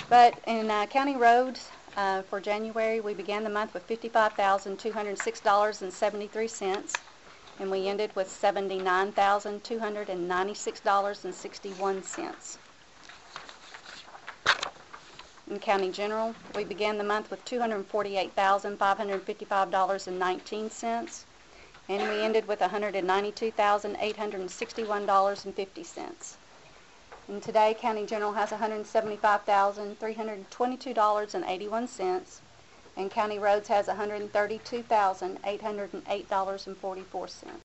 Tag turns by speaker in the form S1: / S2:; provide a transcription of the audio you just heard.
S1: But in county roads for January, we began the month with $55,206.73, and we ended with $79,296.61. In county general, we began the month with $248,555.19, and we ended with $192,861.50. And today, County General has $175,322.81, and County Roads has $132,808.44.